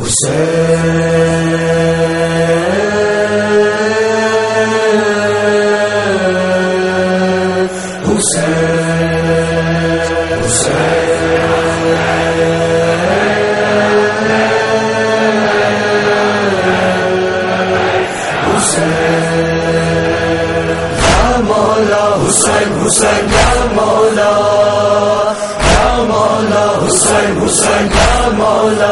حسین حسین یا مولا حسین حسین یا مولا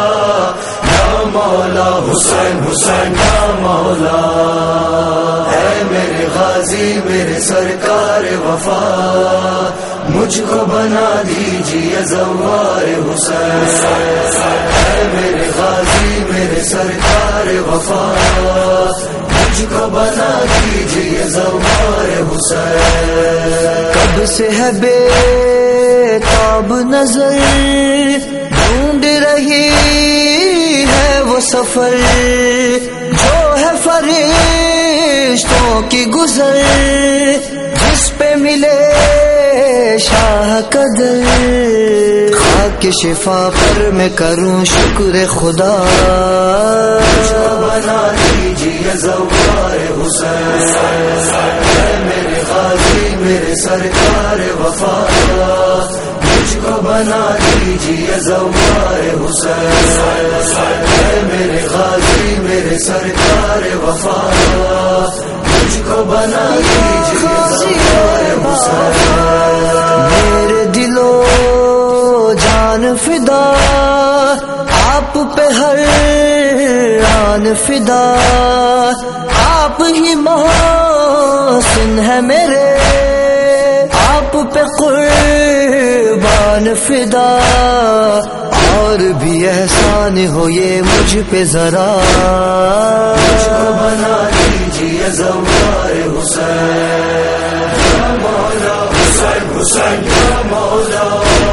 حسین حسین یا مولا. اے میرے غازی میرے سرکار وفا مجھ کو بنا دیجیے زوار حسین. اے میرے غازی میرے سرکار وفا مجھ کو بنا دیجیے زوار حسین. کب سے ہے بے تاب نظر ڈھونڈ رہی ہے وہ سفر جو ہے فرشتوں کی گزر جس پہ ملے شاہ قدر. خاک شفا پر میں کروں شکر خدا مجھ کو بنا دیجیے زوار حسین. اے میرے غازی میرے سرکار وفا مجھ کو بنا دیجیے زوار حسین. اے میرے غازی میرے سرکار وفا مجھ کو بنا دیجیے زوار حسین. میرے دلو جان فدا آپ پہ ہر آن فدا آپ ہی محسن ہے میرے آپ پہ قربان فدا. اور بھی احسان ہو یہ مجھ پہ ذرا مجھ کو بنا دیجیے زوار حسین. یا مولا حسین حسین یا مولا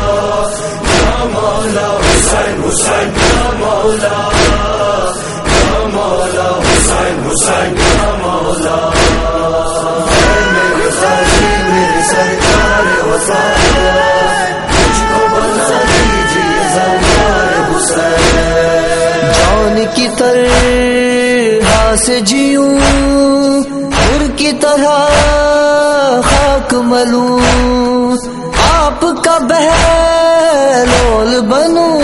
حسین حسین یا مولا حسین حسین یا مولا. اے میرے غازی میرے سرکار وفا مجھ کو بنا دیجیے زوار حسین. جان کی طرح سے جیوں پور کی طرح خاک ملوں آپ کا بہلول بنوں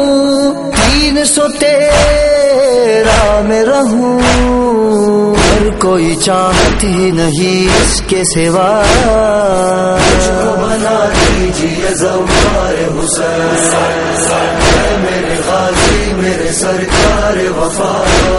313 میں رہوں اور کوئی چاہت ہی نہیں اس کے سوا. مجھ کو بنا دیجیے زوار حسین. اے میرے غازی میرے سرکار وفا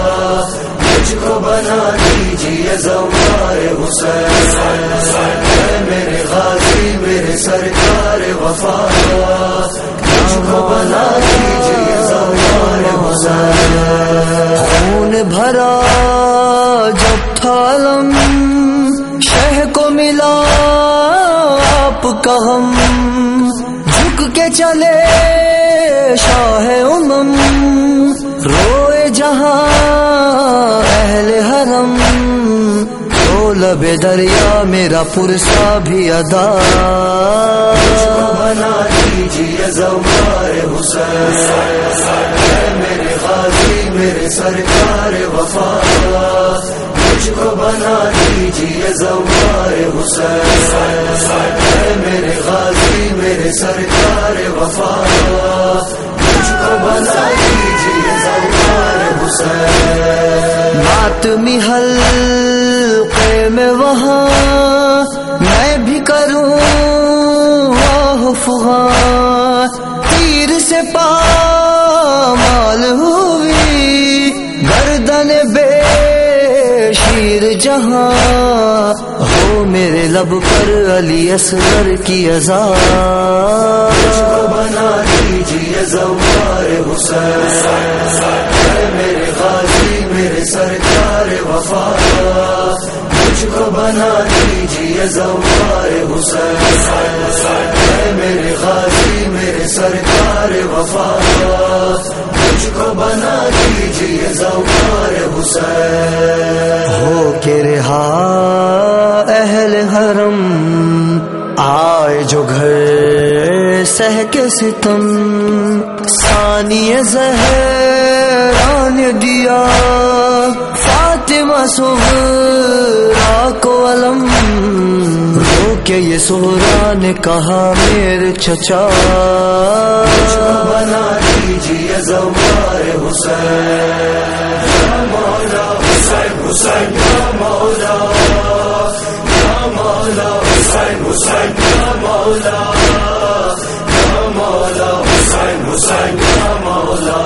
مجھ کو بنا دیجیے زوار حسین. اے میرے غازی میرے سرکار وفا مجھ کو بنا دیجیے زوار حسین. خون بھرا جب تھالم شہ کو ملا آپ کا ہم جھک کے چلے شاہ امم روئے جہاں اہل حرم تو لب دریا میرا پرسا بھی ادا. مجھ کو بنا دیجیے زوار حسین. اے میرے غازی میرے سرکار وفا مجھ کو بنا دیجیے زوار حسین. اے میرے غازی میرے سرکار وفا مجھ کو بنا دیجیے زوار حسین. ماتمی حلقے میں وہاں میں بھی کروں واہ فغاں تیر سے پامال ہوئی گردن بے شیر جہاں ہو میرے لب پر علی اصغر کی اذان. مجھ کو بنا دیجیے زوار حسین. اے میرے غازی میرے سرکار وفا مجھ کو بنا دیجیے زوار حسین. اے میرے غازی میرے سرکار وفا مجھ کو بنا دیجیے زوار حسین. ہو کے رہا اہل حرم آئے جو گھر سہ کے ستم ثانی زہر نے دیا فاطمہ سغرا کو علم، رو کے یہ سغرا نے کہا میرے چچا بنا دیجیے زوار حسین، یا مولا حسین حسین یا مولا، یا مولا حسین حسین یا مولا، یا مولا حسین حسین یا مولا،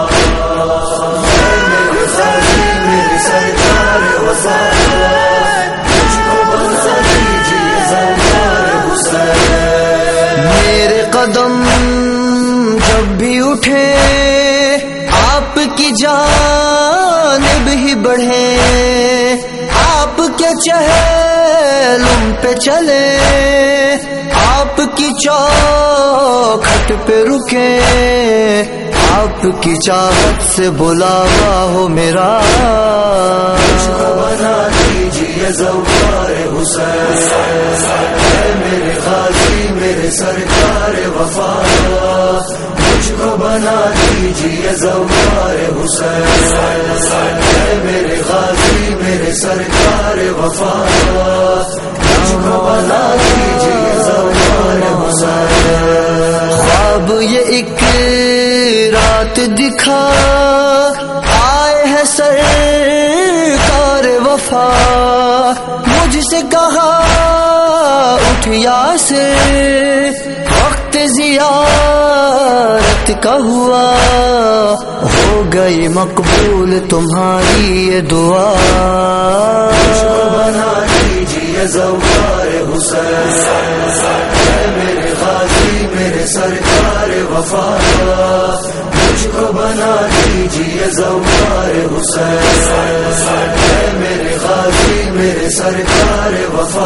میرے غازی میرے سرکار وفا، مجھ کو بنا دیجیے زوار حسین۔ میرے قدم جب بھی اٹھے آپ کی جانب ہی بڑھے، آپ کے چہلم پہ چلے، آپ کی چوکھٹ پہ رکے، آپ کی چاہت سے بلاوا ہو میرا، مجھ کو بنا دیجیے زوار حسین، اے میرے غازی میرے سرکار وفا، مجھ کو بنا دیجیے زوار حسین، اے میرے غازی میرے سرکار وفا، مجھ کو بنا دیجیے زوار حسین۔ خواب یہ ایک رات دکھا آئے ہے سرکار وفا، مجھ سے کہا اٹھ یاسر وقت زیارت کا ہوا، ہو گئی مقبول تمہاری یہ دعا، مجھ کو بنا دیجیے زوار حسین، اے میرے غازی میرے سرکار وفا، مجھ کو بنا دیجیے زوار حسین، اے میرے غازی میرے سرکار وفا،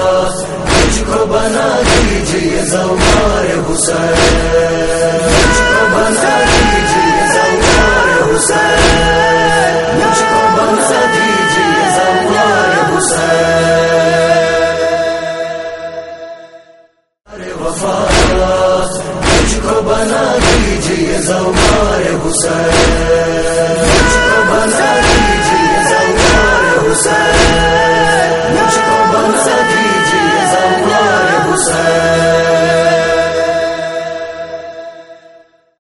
مجھ کو بنا دیجیے زوار حسین۔